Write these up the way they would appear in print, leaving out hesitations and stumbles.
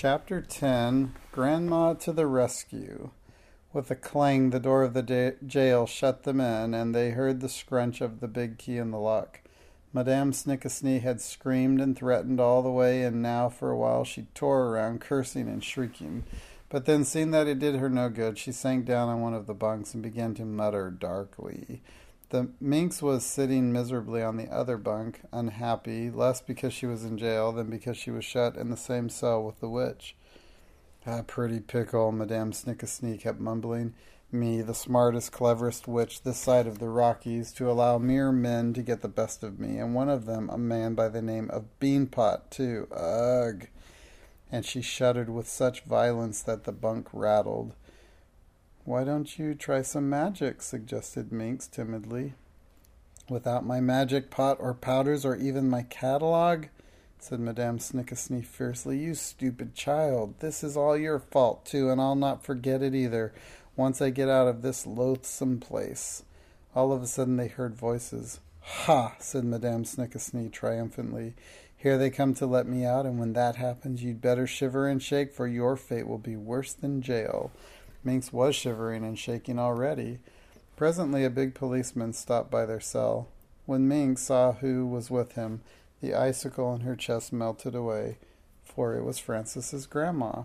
Chapter 10 Grandma to the Rescue. With a clang, the door of the jail shut them in, and they heard the scrunch of the big key in the lock. Madame Snickesnee had screamed and threatened all the way, and now for a while she tore around, cursing and shrieking. But then, seeing that it did her no good, she sank down on one of the bunks and began to mutter darkly. The minx was sitting miserably on the other bunk, unhappy, less because she was in jail than because she was shut in the same cell with the witch. "Ah, pretty pickle," Madame Snickesnee kept mumbling. "Me, the smartest, cleverest witch this side of the Rockies, to allow mere men to get the best of me, and one of them a man by the name of Beanpot, too. Ugh!" And she shuddered with such violence that the bunk rattled. "Why don't you try some magic?" suggested Minx timidly. "Without my magic pot or powders or even my catalogue?" said Madame Snickesnee fiercely. "You stupid child. This is all your fault, too, and I'll not forget it either, once I get out of this loathsome place." All of a sudden they heard voices. "Ha!" said Madame Snickesnee triumphantly. "Here they come to let me out, and when that happens you'd better shiver and shake, for your fate will be worse than jail." Minx was shivering and shaking already. Presently a big policeman stopped by their cell. When Minx saw who was with him, the icicle in her chest melted away, for it was Frances's grandma.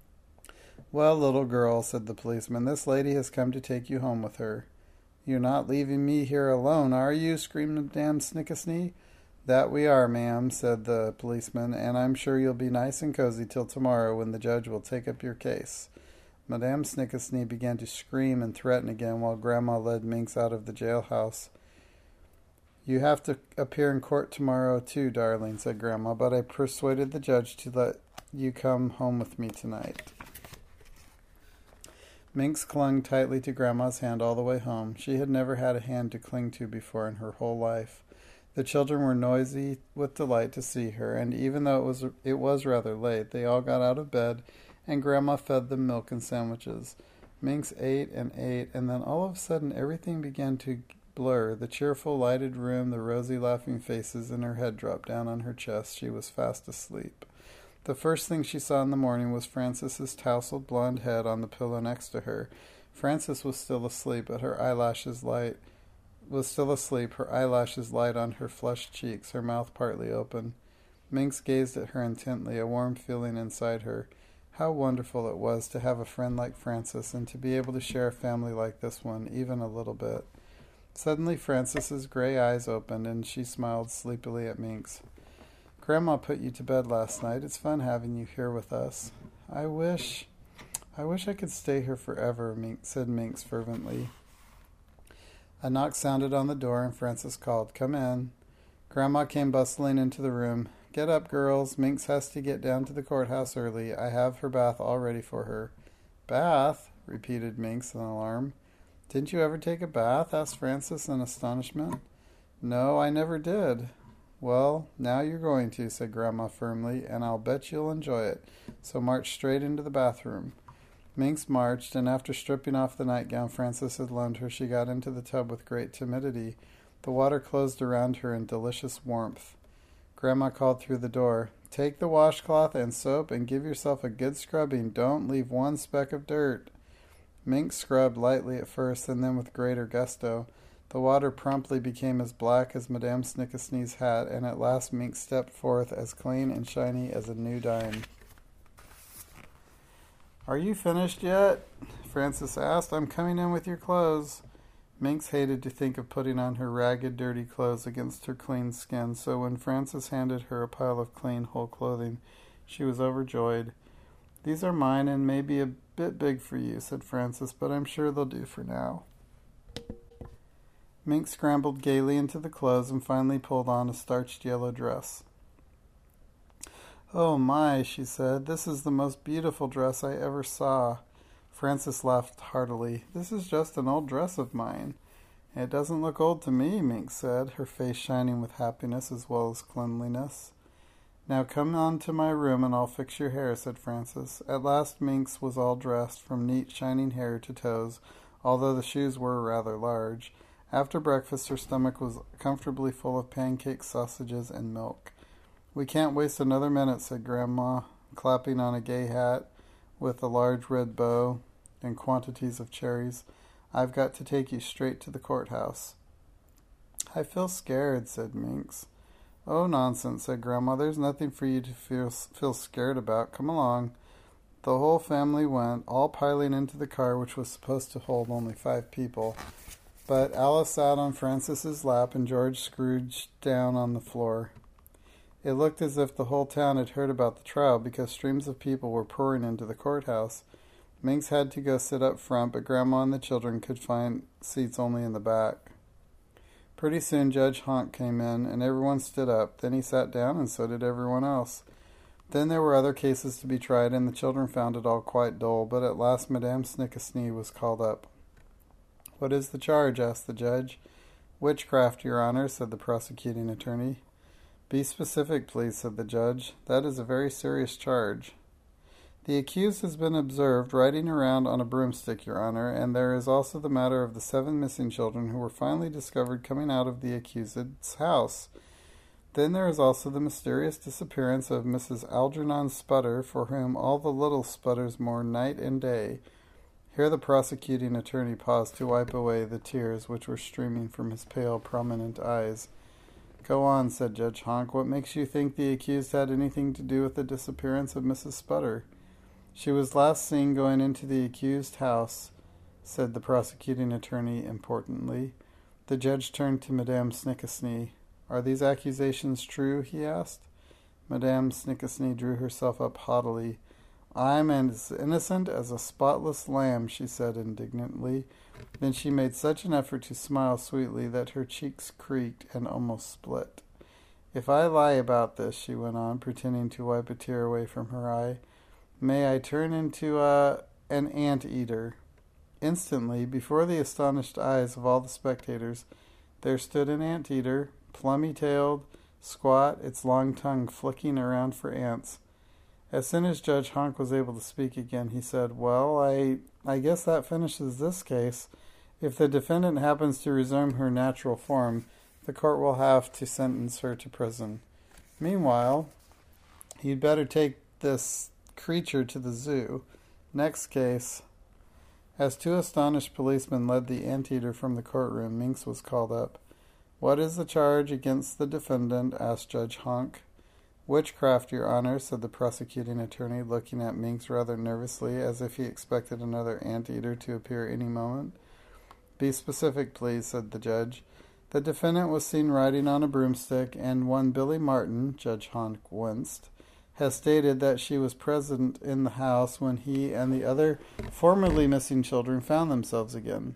"Well, little girl," said the policeman, "this lady has come to take you home with her." "You're not leaving me here alone, are you?" screamed Madame Snickesnee. "That we are, ma'am," said the policeman, "and I'm sure you'll be nice and cozy till tomorrow, when the judge will take up your case." Madame Snickesnee began to scream and threaten again, while Grandma led Minx out of the jailhouse. "You have to appear in court tomorrow, too, darling," said Grandma, "but I persuaded the judge to let you come home with me tonight." Minx clung tightly to Grandma's hand all the way home. She had never had a hand to cling to before in her whole life. The children were noisy with delight to see her, and even though it was rather late, they all got out of bed, and Grandma fed them milk and sandwiches. Minx ate, and then all of a sudden everything began to blur. The cheerful, lighted room, the rosy, laughing faces, and her head dropped down on her chest. She was fast asleep. The first thing she saw in the morning was Frances's tousled blonde head on the pillow next to her. Frances was still asleep, but her eyelashes light on her flushed cheeks, her mouth partly open. Minx gazed at her intently, a warm feeling inside her. How wonderful it was to have a friend like Frances, and to be able to share a family like this one, even a little bit. Suddenly Frances's gray eyes opened, and she smiled sleepily at Minx. "Grandma put you to bed last night. It's fun having you here with us." I wish I could stay here forever," said Minx fervently. A knock sounded on the door, and Frances called, "Come in." Grandma came bustling into the room. "Get up, girls. Minx has to get down to the courthouse early. I have her bath all ready for her." "Bath?" repeated Minx in alarm. "Didn't you ever take a bath?" asked Frances in astonishment. "No, I never did." "Well, now you're going to," said Grandma firmly, "and I'll bet you'll enjoy it. So march straight into the bathroom." Minx marched, and after stripping off the nightgown Frances had loaned her, she got into the tub with great timidity. The water closed around her in delicious warmth. Grandma called through the door, "Take the washcloth and soap and give yourself a good scrubbing. Don't leave one speck of dirt." Minx scrubbed lightly at first, and then with greater gusto. The water promptly became as black as Madame Snickesnee's hat, and at last Minx stepped forth as clean and shiny as a new dime. "Are you finished yet?" Frances asked. "I'm coming in with your clothes." Minx hated to think of putting on her ragged, dirty clothes against her clean skin, so when Frances handed her a pile of clean, whole clothing, she was overjoyed. "These are mine and may be a bit big for you," said Frances, "but I'm sure they'll do for now." Minx scrambled gaily into the clothes and finally pulled on a starched yellow dress. "Oh my," she said, "this is the most beautiful dress I ever saw." Frances laughed heartily. "This is just an old dress of mine." "It doesn't look old to me," Minx said, her face shining with happiness as well as cleanliness. "Now come on to my room and I'll fix your hair," said Frances. At last Minx was all dressed, from neat shining hair to toes, although the shoes were rather large. After breakfast her stomach was comfortably full of pancakes, sausages, and milk. "We can't waste another minute," said Grandma. clapping on a gay hat with a large red bow and quantities of cherries. "I've got to take you straight to the courthouse." "I feel scared," said Minx. "Oh, nonsense," said Grandma. "There's nothing for you to feel scared about. Come along." The whole family went, all piling into the car, which was supposed to hold only 5 people. But Alice sat on Francis's lap and George scrooged down on the floor. It looked as if the whole town had heard about the trial, because streams of people were pouring into the courthouse. Minx had to go sit up front, but Grandma and the children could find seats only in the back. Pretty soon Judge Honk came in, and everyone stood up. Then he sat down, and so did everyone else. Then there were other cases to be tried, and the children found it all quite dull, but at last Madame Snickesnee was called up. "What is the charge?" asked the judge. "Witchcraft, Your Honor," said the prosecuting attorney. "Be specific, please," said the judge. "That is a very serious charge." "The accused has been observed riding around on a broomstick, Your Honor, and there is also the matter of the 7 missing children who were finally discovered coming out of the accused's house. Then there is also the mysterious disappearance of Mrs. Algernon Sputter, for whom all the little Sputters mourn night and day." Here the prosecuting attorney paused to wipe away the tears which were streaming from his pale, prominent eyes. "Go on," said Judge Honk. "What makes you think the accused had anything to do with the disappearance of Mrs. Sputter?" "She was last seen going into the accused's house," said the prosecuting attorney importantly. The judge turned to Madame Snickesnee. "Are these accusations true?" he asked. Madame Snickesnee drew herself up haughtily. "I'm as innocent as a spotless lamb," she said indignantly. Then she made such an effort to smile sweetly that her cheeks creaked and almost split. "If I lie about this," she went on, pretending to wipe a tear away from her eye, "may I turn into an ant-eater." Instantly, before the astonished eyes of all the spectators, there stood an ant-eater, plummy-tailed, squat, its long tongue flicking around for ants. As soon as Judge Honk was able to speak again, he said, "Well, I guess that finishes this case. If the defendant happens to resume her natural form, the court will have to sentence her to prison. Meanwhile, you'd better take this creature to the zoo. Next case." As 2 astonished policemen led the anteater from the courtroom, Minx was called up. "What is the charge against the defendant?" asked Judge Honk. "Witchcraft, Your Honor," said the prosecuting attorney, looking at Minx rather nervously, as if he expected another anteater to appear any moment. "Be specific, please," said the judge. "The defendant was seen riding on a broomstick, and one Billy Martin," Judge Honk winced, "has stated that she was present in the house when he and the other formerly missing children found themselves again."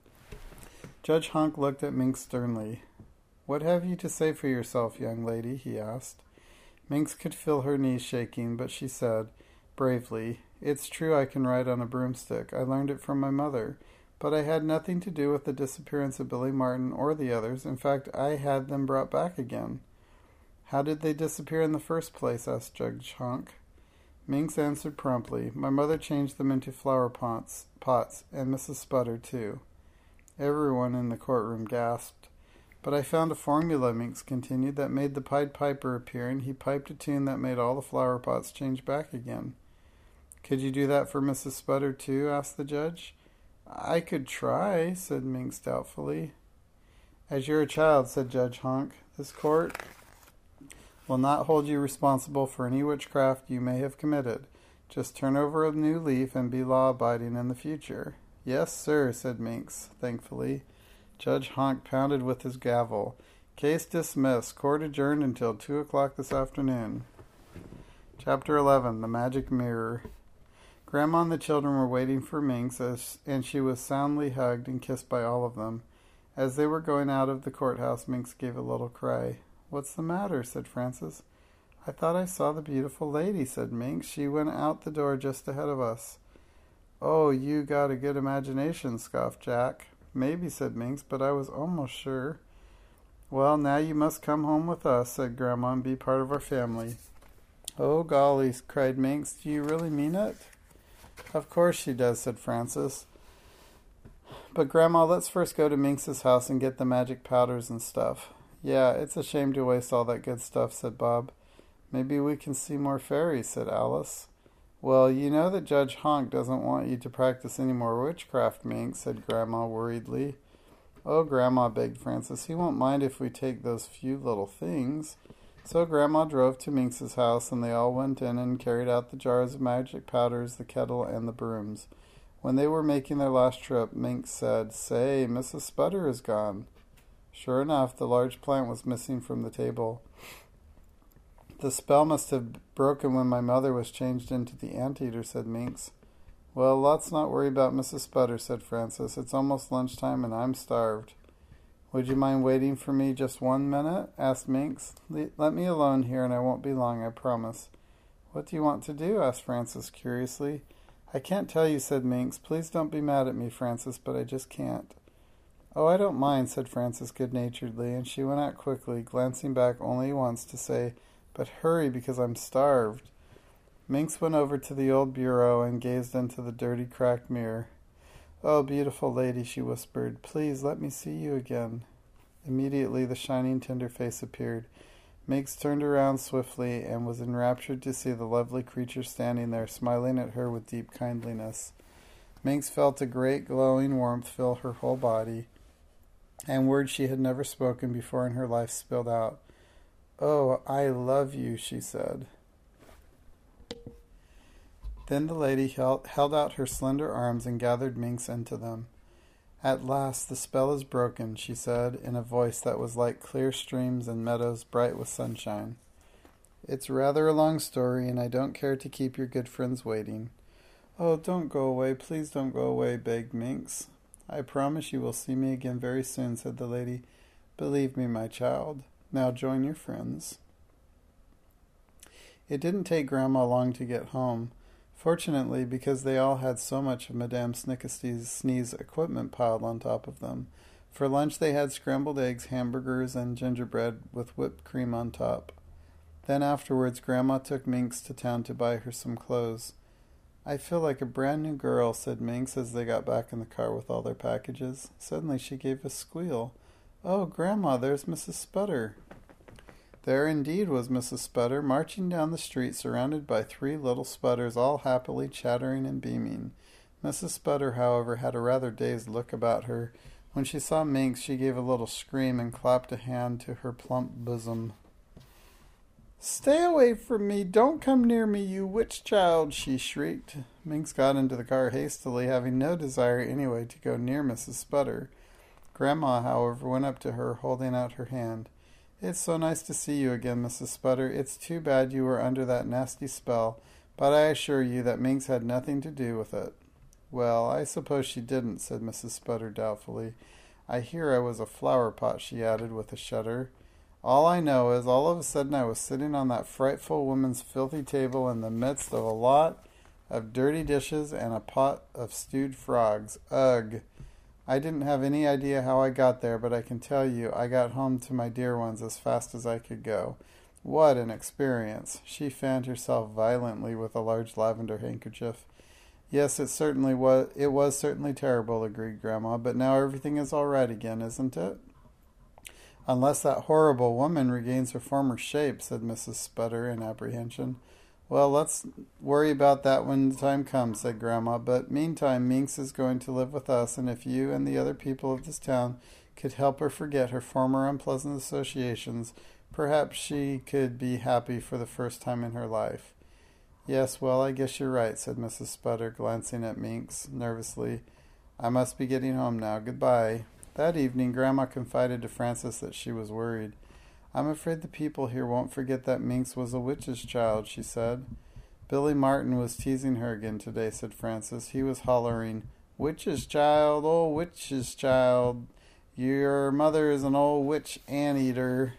Judge Honk looked at Minx sternly. "What have you to say for yourself, young lady?" he asked. Minx could feel her knees shaking, but she said, bravely, "It's true I can ride on a broomstick. I learned it from my mother. But I had nothing to do with the disappearance of Billy Martin or the others. In fact, I had them brought back again." "How did they disappear in the first place?" asked Judge Honk. Minx answered promptly, "My mother changed them into flower pots, and Mrs. Sputter, too." Everyone in the courtroom gasped. "But I found a formula," Minx continued, "that made the Pied Piper appear, and he piped a tune that made all the flower pots change back again." "Could you do that for Mrs. Sputter, too?" asked the judge. "I could try," said Minx doubtfully. "As you're a child," said Judge Honk, "this court will not hold you responsible for any witchcraft you may have committed. Just turn over a new leaf and be law-abiding in the future." "Yes, sir," said Minx, thankfully. Judge Honk pounded with his gavel. "Case dismissed. Court adjourned until 2 o'clock this afternoon." Chapter 11. The Magic Mirror. Grandma and the children were waiting for Minx, and she was soundly hugged and kissed by all of them. As they were going out of the courthouse, Minx gave a little cry. "What's the matter?" said Francis. "I thought I saw the beautiful lady," said Minx. "She went out the door just ahead of us." "Oh, you got a good imagination," scoffed Jack. "Maybe," said Minx, "but I was almost sure." "Well, now you must come home with us," said Grandma, "and be part of our family." "Oh, golly," cried Minx, "do you really mean it?" "Of course she does," said Francis. "But, Grandma, let's first go to Minx's house and get the magic powders and stuff." "Yeah, it's a shame to waste all that good stuff," said Bob. Maybe we can see more fairies, said Alice. Well, you know that Judge Honk doesn't want you to practice any more witchcraft, Minx, said Grandma worriedly. Oh, Grandma, begged Frances, he won't mind if we take those few little things. So Grandma drove to Minx's house, and they all went in and carried out the jars of magic powders, the kettle, and the brooms. When they were making their last trip, Minx said, Say, Mrs. Sputter is gone. Sure enough, the large plant was missing from the table. The spell must have broken when my mother was changed into the anteater, said Minx. Well, let's not worry about Mrs. Sputter, said Frances. It's almost lunchtime and I'm starved. Would you mind waiting for me just 1 minute? Asked Minx. Let me alone here and I won't be long, I promise. What do you want to do? Asked Frances curiously. I can't tell you, said Minx. Please don't be mad at me, Frances, but I just can't. Oh, I don't mind, said Frances good-naturedly, and she went out quickly, glancing back only once to say, But hurry, because I'm starved. Minx went over to the old bureau and gazed into the dirty, cracked mirror. Oh, beautiful lady, she whispered, please let me see you again. Immediately the shining, tender face appeared. Minx turned around swiftly and was enraptured to see the lovely creature standing there, smiling at her with deep kindliness. Minx felt a great glowing warmth fill her whole body, and words she had never spoken before in her life spilled out. Oh, I love you, she said. Then the lady held out her slender arms and gathered Minx into them. At last the spell is broken, she said, in a voice that was like clear streams and meadows bright with sunshine. It's rather a long story, and I don't care to keep your good friends waiting. Oh, don't go away, please don't go away, begged Minx. I promise you will see me again very soon, said the lady. Believe me, my child. Now join your friends. It didn't take Grandma long to get home. Fortunately, because they all had so much of Madame Sneeze's equipment piled on top of them. For lunch they had scrambled eggs, hamburgers, and gingerbread with whipped cream on top. Then afterwards Grandma took Minx to town to buy her some clothes. I feel like a brand new girl, said Minx as they got back in the car with all their packages. Suddenly she gave a squeal. Oh, Grandma, there's Mrs. Sputter. There indeed was Mrs. Sputter, marching down the street surrounded by 3 little Sputters, all happily chattering and beaming. Mrs. Sputter, however, had a rather dazed look about her. When she saw Minx, she gave a little scream and clapped a hand to her plump bosom. Stay away from me! Don't come near me, you witch child! She shrieked. Minx got into the car hastily, having no desire anyway to go near Mrs. Sputter. Grandma, however, went up to her, holding out her hand. It's so nice to see you again, Mrs. Sputter. It's too bad you were under that nasty spell, but I assure you that Minx had nothing to do with it. Well, I suppose she didn't, said Mrs. Sputter doubtfully. I hear I was a flower pot, she added with a shudder. All I know is all of a sudden I was sitting on that frightful woman's filthy table in the midst of a lot of dirty dishes and a pot of stewed frogs. Ugh! I didn't have any idea how I got there, but I can tell you I got home to my dear ones as fast as I could go. What an experience! She fanned herself violently with a large lavender handkerchief. Yes, it was certainly terrible, agreed Grandma, but now everything is all right again, isn't it? Unless that horrible woman regains her former shape, said Mrs. Sputter in apprehension. Well, let's worry about that when the time comes, said Grandma. But meantime, Minx is going to live with us, and if you and the other people of this town could help her forget her former unpleasant associations, perhaps she could be happy for the first time in her life. Yes, well, I guess you're right, said Mrs. Sputter, glancing at Minx nervously. I must be getting home now. Goodbye. That evening, Grandma confided to Frances that she was worried. I'm afraid the people here won't forget that Minx was a witch's child, she said. Billy Martin was teasing her again today, said Frances. He was hollering, Witch's child, oh, witch's child. Your mother is an old witch anteater.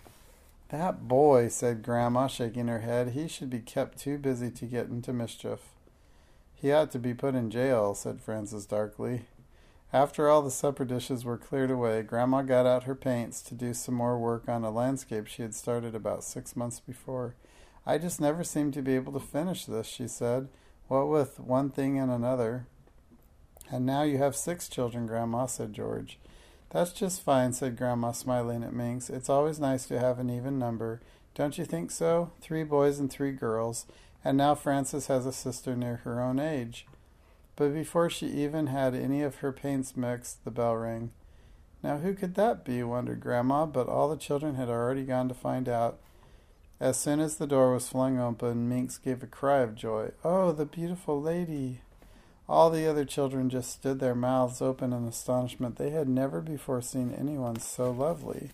That boy, said Grandma, shaking her head. He should be kept too busy to get into mischief. He ought to be put in jail, said Frances darkly. After all the supper dishes were cleared away, Grandma got out her paints to do some more work on a landscape she had started about 6 months before. I just never seem to be able to finish this, she said, what with one thing and another. And now you have 6 children, Grandma, said George. That's just fine, said Grandma, smiling at Minx. It's always nice to have an even number. Don't you think so? 3 boys and 3 girls, and now Frances has a sister near her own age. But before she even had any of her paints mixed, the bell rang. Now who could that be, wondered Grandma, but all the children had already gone to find out. As soon as the door was flung open, Minx gave a cry of joy. Oh, the beautiful lady! All the other children just stood their mouths open in astonishment. They had never before seen anyone so lovely.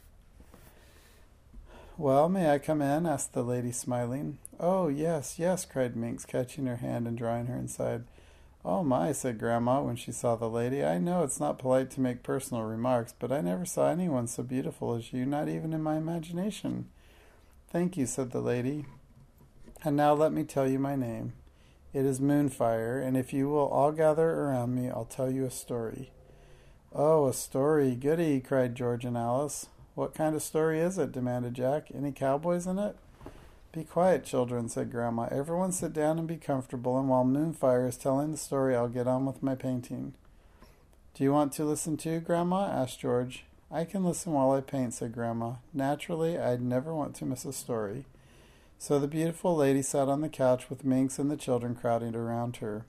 Well, may I come in? Asked the lady, smiling. Oh, yes, yes, cried Minx, catching her hand and drawing her inside. Oh, my, said Grandma when she saw the lady. I know it's not polite to make personal remarks, but I never saw anyone so beautiful as you, not even in my imagination. Thank you, said the lady. And now let me tell you my name. It is Moonfire, and if you will all gather around me, I'll tell you a story. Oh, a story. Goody, cried George and Alice. What kind of story is it? Demanded Jack. Any cowboys in it? Be quiet, children, said Grandma. Everyone sit down and be comfortable, and while Moonfire is telling the story, I'll get on with my painting. Do you want to listen too, Grandma? Asked George. I can listen while I paint, said Grandma. Naturally, I'd never want to miss a story. So the beautiful lady sat on the couch with Minx and the children crowding around her.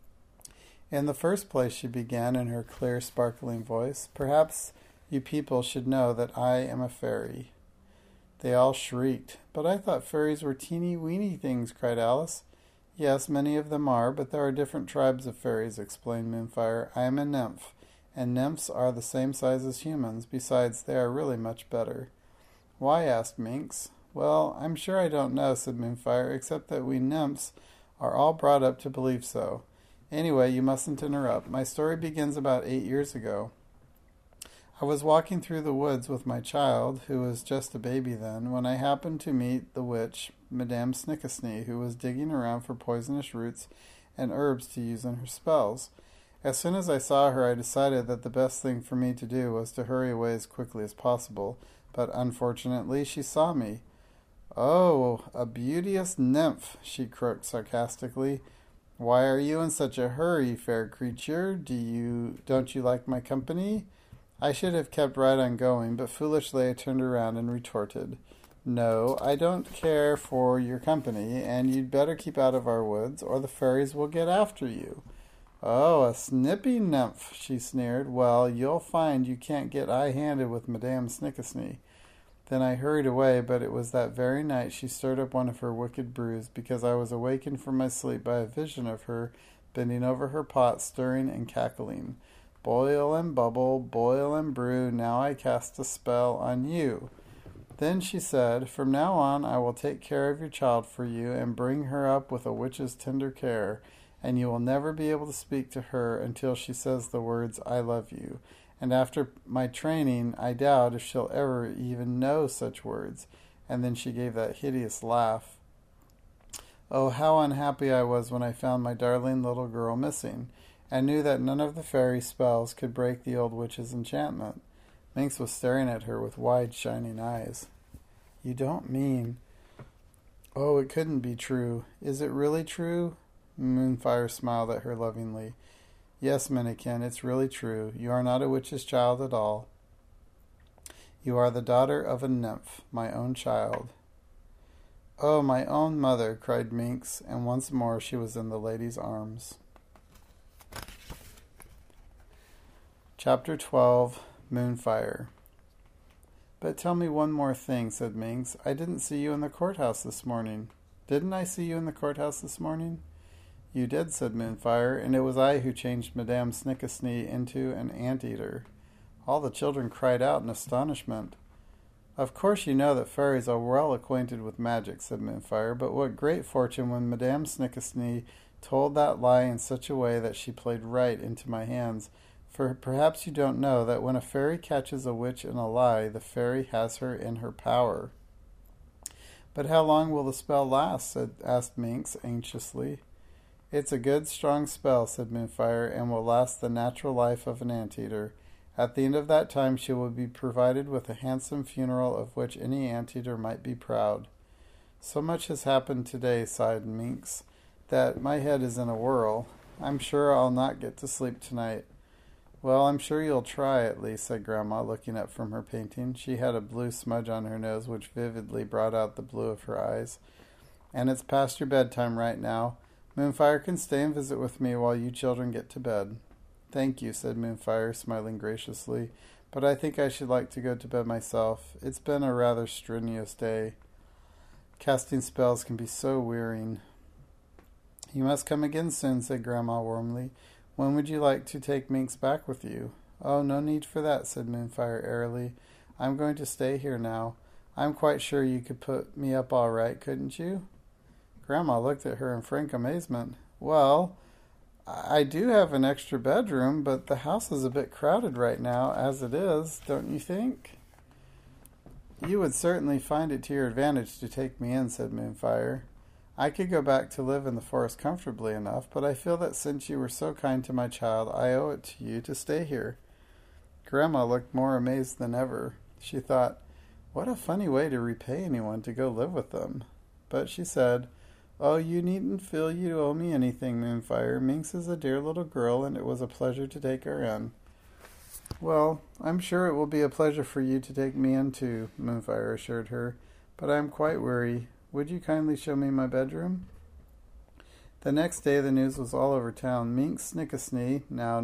In the first place, she began in her clear, sparkling voice, perhaps you people should know that I am a fairy. They all shrieked. But I thought fairies were teeny-weeny things, cried Alice. Yes, many of them are, but there are different tribes of fairies, explained Moonfire. I am a nymph, and nymphs are the same size as humans. Besides, they are really much better. Why? Asked Minx. Well, I'm sure I don't know, said Moonfire, except that we nymphs are all brought up to believe so. Anyway, you mustn't interrupt. My story begins about 8 years ago. I was walking through the woods with my child, who was just a baby then, when I happened to meet the witch, Madame Snickesnee, who was digging around for poisonous roots and herbs to use in her spells. As soon as I saw her, I decided that the best thing for me to do was to hurry away as quickly as possible, but unfortunately she saw me. Oh, a beauteous nymph, she croaked sarcastically. Why are you in such a hurry, fair creature? Don't you like my company? I should have kept right on going, but foolishly I turned around and retorted, No, I don't care for your company, and you'd better keep out of our woods, or the fairies will get after you. Oh, a snippy nymph, she sneered. Well, you'll find you can't get high-handed with Madame Snickesnee. Then I hurried away, but it was that very night she stirred up one of her wicked brews, because I was awakened from my sleep by a vision of her bending over her pot, stirring and cackling. Boil and bubble, boil and brew, now I cast a spell on you. Then she said, From now on I will take care of your child for you, and bring her up with a witch's tender care, and you will never be able to speak to her until she says the words, I love you. And after my training, I doubt if she'll ever even know such words. And then she gave that hideous laugh. Oh, how unhappy I was when I found my darling little girl missing, and knew that none of the fairy spells could break the old witch's enchantment. Minx was staring at her with wide, shining eyes. You don't mean... Oh, it couldn't be true. Is it really true? Moonfire smiled at her lovingly. Yes, Minnikin, it's really true. You are not a witch's child at all. You are the daughter of a nymph, my own child. Oh, my own mother, cried Minx, and once more she was in the lady's arms. Chapter 12, Moonfire. But tell me one more thing, said Minx. I didn't see you in the courthouse this morning. Didn't I see you in the courthouse this morning? You did, said Moonfire, and it was I who changed Madame Snickesnee into an anteater. All the children cried out in astonishment. Of course you know that fairies are well acquainted with magic, said Moonfire, but what great fortune when Madame Snickesnee told that lie in such a way that she played right into my hands. For perhaps you don't know that when a fairy catches a witch in a lie, the fairy has her in her power. But how long will the spell last? asked Minx anxiously. It's a good, strong spell, said Moonfire, and will last the natural life of an anteater. At the end of that time she will be provided with a handsome funeral of which any anteater might be proud. So much has happened today, sighed Minx, that my head is in a whirl. I'm sure I'll not get to sleep tonight. Well, I'm sure you'll try at least, said Grandma, looking up from her painting. She had a blue smudge on her nose, which vividly brought out the blue of her eyes. And it's past your bedtime right now. Moonfire can stay and visit with me while you children get to bed. Thank you, said Moonfire, smiling graciously, but I think I should like to go to bed myself. It's been a rather strenuous day. Casting spells can be so wearying. You must come again soon, said Grandma warmly. When would you like to take Minx back with you? Oh, no need for that, said Moonfire airily. I'm going to stay here now. I'm quite sure you could put me up all right, couldn't you? Grandma looked at her in frank amazement. Well, I do have an extra bedroom, but the house is a bit crowded right now, as it is, don't you think? You would certainly find it to your advantage to take me in, said Moonfire. I could go back to live in the forest comfortably enough, but I feel that since you were so kind to my child, I owe it to you to stay here. Grandma looked more amazed than ever. She thought, what a funny way to repay anyone to go live with them. But she said, Oh, you needn't feel you owe me anything, Moonfire. Minx is a dear little girl, and it was a pleasure to take her in. Well, I'm sure it will be a pleasure for you to take me in too, Moonfire assured her, but I am quite weary. Would you kindly show me my bedroom? The next day the news was all over town. Minx Snickesnee, now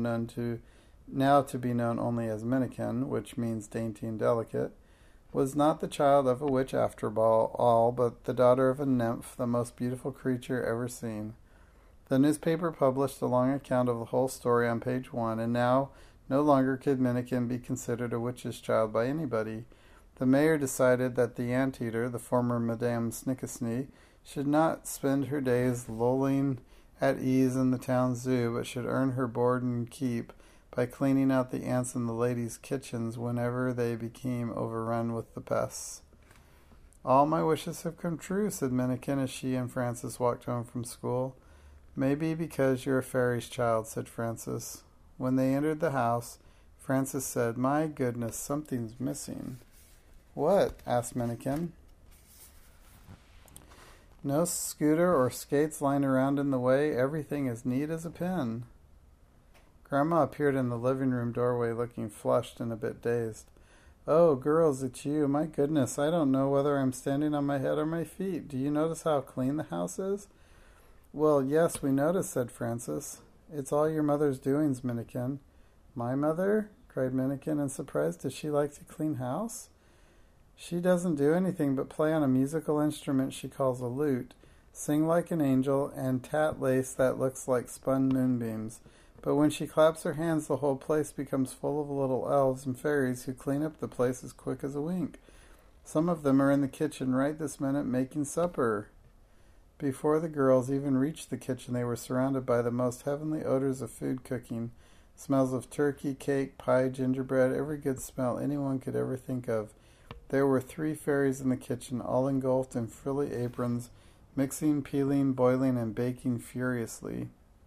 to be known only as Minnikin, which means dainty and delicate, was not the child of a witch after all, but the daughter of a nymph, the most beautiful creature ever seen. The newspaper published a long account of the whole story on page 1, and now no longer could Minnikin be considered a witch's child by anybody. The mayor decided that the anteater, the former Madame Snickesnee, should not spend her days lolling at ease in the town zoo, but should earn her board and keep by cleaning out the ants in the ladies' kitchens whenever they became overrun with the pests. All my wishes have come true, said Minnikin as she and Frances walked home from school. Maybe because you're a fairy's child, said Frances. When they entered the house, Frances said, My goodness, something's missing. What? Asked Minnikin. No scooter or skates lying around in the way. Everything as neat as a pin. Grandma appeared in the living room doorway looking flushed and a bit dazed. Oh, girls, it's you. My goodness, I don't know whether I'm standing on my head or my feet. Do you notice how clean the house is? Well, yes, we notice, said Frances. It's all your mother's doings, Minnikin. My mother? Cried Minnikin in surprise. Does she like to clean house? She doesn't do anything but play on a musical instrument she calls a lute, sing like an angel, and tat lace that looks like spun moonbeams. But when she claps her hands, the whole place becomes full of little elves and fairies who clean up the place as quick as a wink. Some of them are in the kitchen right this minute making supper. Before the girls even reached the kitchen, they were surrounded by the most heavenly odors of food cooking, smells of turkey, cake, pie, gingerbread, every good smell anyone could ever think of. There were 3 fairies in the kitchen, all engulfed in frilly aprons, mixing, peeling, boiling, and baking furiously.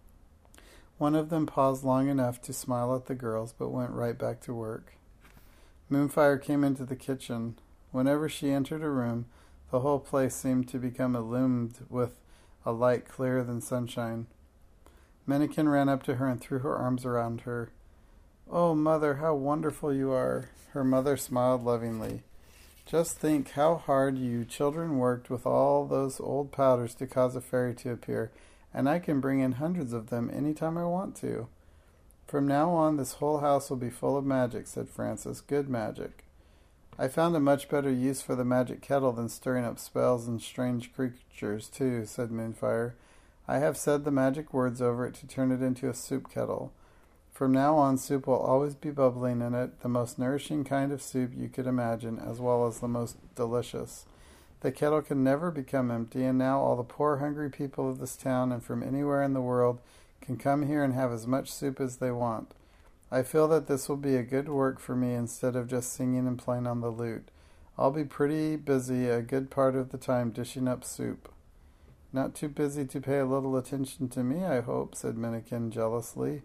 One of them paused long enough to smile at the girls, but went right back to work. Moonfire came into the kitchen. Whenever she entered a room, the whole place seemed to become illumined with a light clearer than sunshine. Minnikin ran up to her and threw her arms around her. Oh, Mother, how wonderful you are! Her mother smiled lovingly. Just think how hard you children worked with all those old powders to cause a fairy to appear, and I can bring in hundreds of them any time I want to. From now on, this whole house will be full of magic, said Frances. Good magic. I found a much better use for the magic kettle than stirring up spells and strange creatures, too, said Moonfire. I have said the magic words over it to turn it into a soup kettle. From now on, soup will always be bubbling in it, the most nourishing kind of soup you could imagine, as well as the most delicious. The kettle can never become empty, and now all the poor hungry people of this town and from anywhere in the world can come here and have as much soup as they want. I feel that this will be a good work for me instead of just singing and playing on the lute. I'll be pretty busy a good part of the time dishing up soup. Not too busy to pay a little attention to me, I hope, said Minnikin jealously.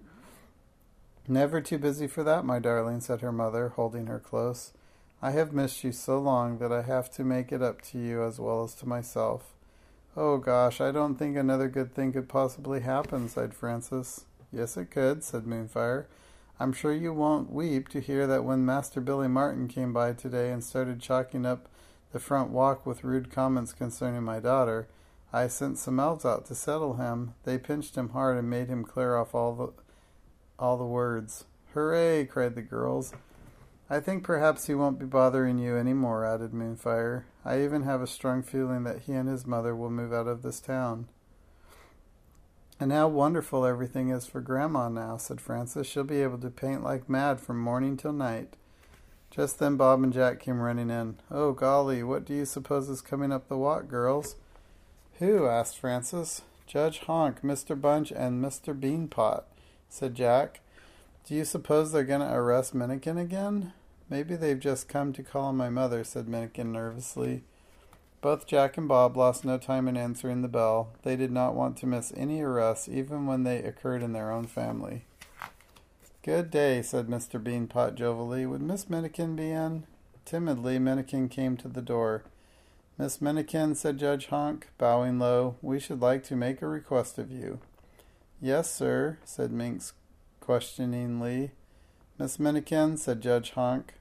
Never too busy for that, my darling, said her mother, holding her close. I have missed you so long that I have to make it up to you as well as to myself. Oh, gosh, I don't think another good thing could possibly happen, sighed Frances. Yes, it could, said Moonfire. I'm sure you won't weep to hear that when Master Billy Martin came by today and started chalking up the front walk with rude comments concerning my daughter, I sent some elves out to settle him. They pinched him hard and made him clear off all the words. Hooray! Cried the girls. I think perhaps he won't be bothering you any more, added Moonfire. I even have a strong feeling that he and his mother will move out of this town. And how wonderful everything is for Grandma now, said Frances. She'll be able to paint like mad from morning till night. Just then Bob and Jack came running in. Oh, golly, what do you suppose is coming up the walk, girls? Who? Asked Frances. Judge Honk, Mr. Bunch, and Mr. Beanpot, said Jack. Do you suppose they're going to arrest Minnikin again? Maybe they've just come to call on my mother, said Minnikin nervously. Both Jack and Bob lost no time in answering the bell. They did not want to miss any arrests, even when they occurred in their own family. Good day, said Mr. Beanpot jovially. Would Miss Minnikin be in? Timidly, Minnikin came to the door. Miss Minnikin, said Judge Honk, bowing low, we should like to make a request of you. Yes, sir, said Minx questioningly. Miss Minnikin, said Judge Honk.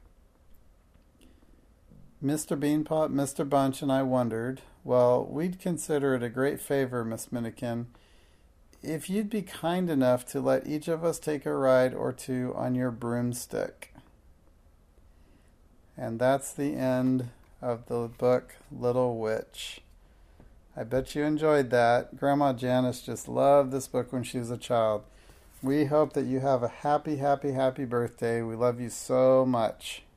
Mr. Beanpot, Mr. Bunch, and I wondered, well, we'd consider it a great favor, Miss Minnikin, if you'd be kind enough to let each of us take a ride or two on your broomstick. And that's the end of the book Little Witch. I bet you enjoyed that. Grandma Janice just loved this book when she was a child. We hope that you have a happy, happy, happy birthday. We love you so much.